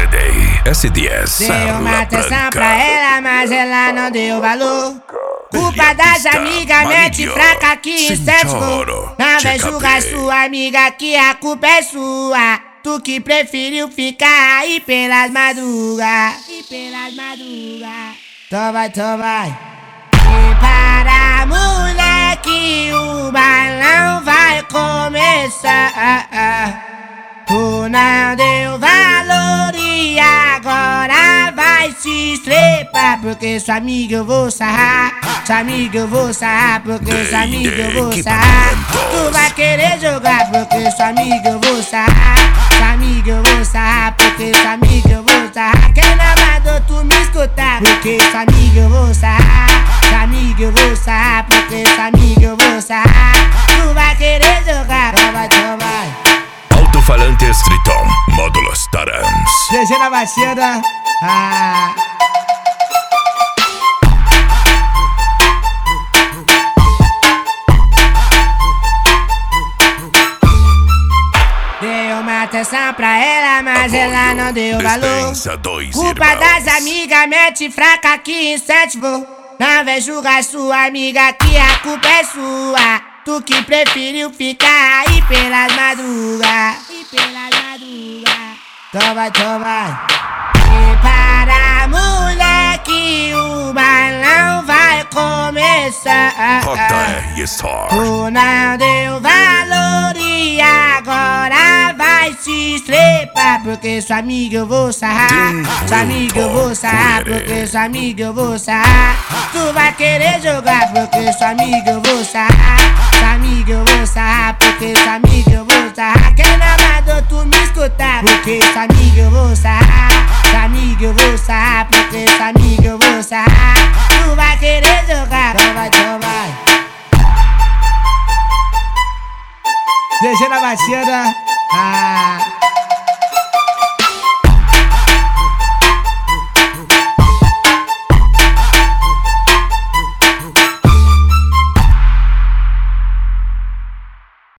Saturday, SDS. Dei uma atenção pra ela, mas ela não deu valor. Culpa das amigas, mente fraca que incentivou. Não vem julgar sua amiga que a culpa é sua. Tu que preferiu ficar aí pelas madrugas. Então vai. Prepara, moleque, o balão vai começar. Tu não deu valor e agora vai se estrepar. Porque sua amiga eu vou sarrar. Sua amiga eu vou sarrar. Porque sua amiga eu vou sarrar. Tu vai querer jogar. Porque sua amiga eu vou sarrar. Sua amiga eu vou sarrar. Porque sua amiga eu vou sarrar. Quem não mandou tu me escutar? Porque sua amiga eu vou sarrar. Sua amiga eu vou sarrar. Porque sua amiga eu vou sarrar. Tu vai querer jogar. Então vai. Alto-falantes Triton, módulos Tarans. GG na batida. Dei uma atenção pra ela, mas ela não deu valor. Culpa das amigas, mente fraca que incentivou. Não vem julgar sua amiga que a culpa é sua. Tu que preferiu ficar aí pelas madrugas. Então vai. Prepara, moleque, o balão vai começar. JR Star. Tu não deu valor e agora vai se estrepar. Porque sua amiga eu vou sarrar. Sua amiga eu vou sarrar. Porque sua amiga eu vou sarrar. Tu vai querer jogar. Porque sua amiga eu vou sarrar. Sua amiga eu vou sarrar. Porque sua amiga eu vou sarrar. Quem não mandou tu me escutar? Porque sua amiga eu vou sarrar. Sua amiga eu vou sarrar. Porque sua amiga eu vou sarrar. Tu vai querer jogar. Então vai. GG na batida.